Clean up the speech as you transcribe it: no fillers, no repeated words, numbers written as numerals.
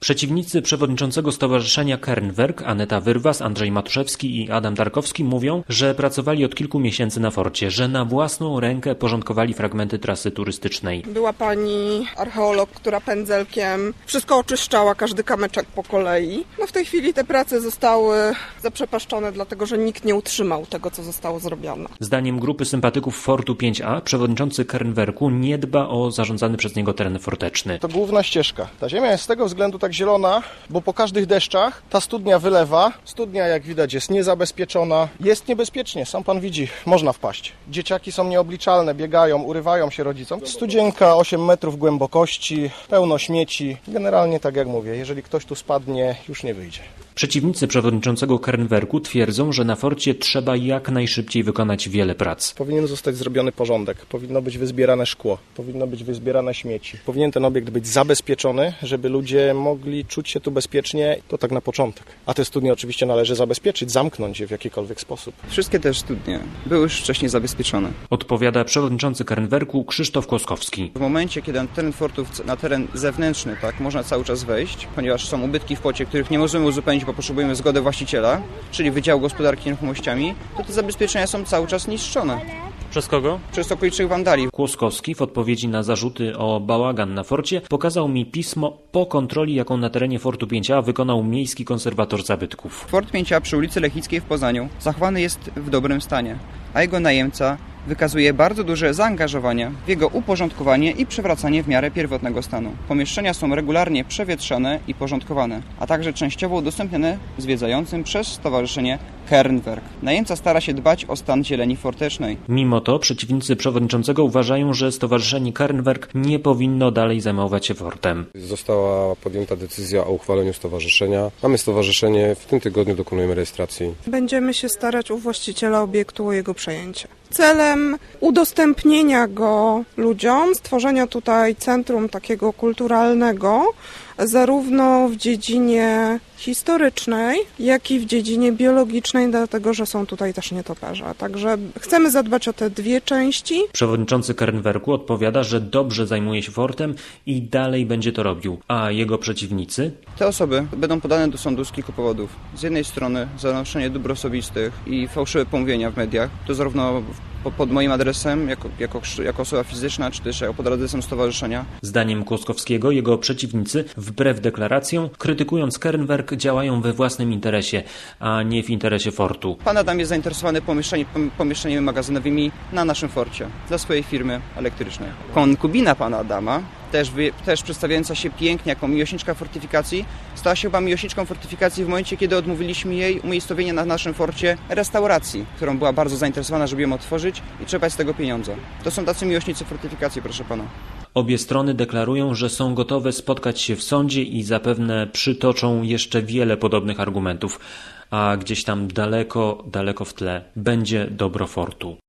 Przeciwnicy przewodniczącego Stowarzyszenia Kernwerk, Aneta Wyrwas, Andrzej Matuszewski i Adam Tarkowski mówią, że pracowali od kilku miesięcy na forcie, że na własną rękę porządkowali fragmenty trasy turystycznej. Była pani archeolog, która pędzelkiem wszystko oczyszczała, każdy kamyczek po kolei. W tej chwili te prace zostały zaprzepaszczone, dlatego że nikt nie utrzymał tego, co zostało zrobione. Zdaniem grupy sympatyków Fortu 5A przewodniczący Kernwerku nie dba o zarządzany przez niego teren forteczny. To główna ścieżka. Ta ziemia jest z tego względu tak zielona, bo po każdych deszczach ta studnia wylewa. Studnia, jak widać, jest niezabezpieczona. Jest niebezpiecznie, sam pan widzi, można wpaść. Dzieciaki są nieobliczalne, biegają, urywają się rodzicom. Studzienka 8 metrów głębokości, pełno śmieci. Generalnie, tak jak mówię, jeżeli ktoś tu spadnie, już nie wyjdzie. Przeciwnicy przewodniczącego Kernwerku twierdzą, że na forcie trzeba jak najszybciej wykonać wiele prac. Powinien zostać zrobiony porządek, powinno być wyzbierane szkło, powinno być wyzbierane śmieci. Powinien ten obiekt być zabezpieczony, żeby ludzie mogli czuć się tu bezpiecznie, to tak na początek. A te studnie oczywiście należy zabezpieczyć, zamknąć je w jakikolwiek sposób. Wszystkie te studnie były już wcześniej zabezpieczone. Odpowiada przewodniczący Kernwerku Krzysztof Kłoskowski. W momencie, kiedy na teren fortów, na teren zewnętrzny, można cały czas wejść, ponieważ są ubytki w płocie, których nie możemy uzupełnić, bo potrzebujemy zgody właściciela, czyli Wydziału Gospodarki Nieruchomościami, to te zabezpieczenia są cały czas niszczone. Przez kogo? Przez okolicznych wandali. Kłoskowski w odpowiedzi na zarzuty o bałagan na forcie pokazał mi pismo po kontroli, jaką na terenie Fortu 5A wykonał Miejski Konserwator Zabytków. Fort 5A przy ulicy Lechickiej w Poznaniu zachowany jest w dobrym stanie, a jego najemca wykazuje bardzo duże zaangażowanie w jego uporządkowanie i przywracanie w miarę pierwotnego stanu. Pomieszczenia są regularnie przewietrzane i porządkowane, a także częściowo udostępniane zwiedzającym przez Stowarzyszenie Kernwerk. Najemca stara się dbać o stan zieleni fortecznej. Mimo to przeciwnicy przewodniczącego uważają, że Stowarzyszenie Kernwerk nie powinno dalej zajmować się fortem. Została podjęta decyzja o uchwaleniu stowarzyszenia. Mamy stowarzyszenie, w tym tygodniu dokonujemy rejestracji. Będziemy się starać u właściciela obiektu o jego przejęcie. Celem udostępnienia go ludziom, stworzenia tutaj centrum takiego kulturalnego, zarówno w dziedzinie historycznej, jak i w dziedzinie biologicznej, dlatego że są tutaj też nietoperze. Także chcemy zadbać o te dwie części. Przewodniczący Kernwerku odpowiada, że dobrze zajmuje się fortem i dalej będzie to robił. A jego przeciwnicy? Te osoby będą podane do sądu z kilku powodów. Z jednej strony za dóbr osobistych i fałszywe pomówienia w mediach. To zarówno pod moim adresem, jako osoba fizyczna, czy też pod adresem stowarzyszenia. Zdaniem Kłoskowskiego jego przeciwnicy, wbrew deklaracjom, krytykując Kernwerk, działają we własnym interesie, a nie w interesie fortu. Pan Adam jest zainteresowany pomieszczeniami magazynowymi na naszym forcie dla swojej firmy elektrycznej. Konkubina pana Adama, też przedstawiająca się pięknie jako miłośniczka fortyfikacji, stała się chyba miłośniczką fortyfikacji w momencie, kiedy odmówiliśmy jej umiejscowienia na naszym forcie restauracji, którą była bardzo zainteresowana, żeby ją otworzyć i czerpać z tego pieniądze. To są tacy miłośnicy fortyfikacji, proszę pana. Obie strony deklarują, że są gotowe spotkać się w sądzie i zapewne przytoczą jeszcze wiele podobnych argumentów, a gdzieś tam daleko, daleko w tle będzie dobro fortu.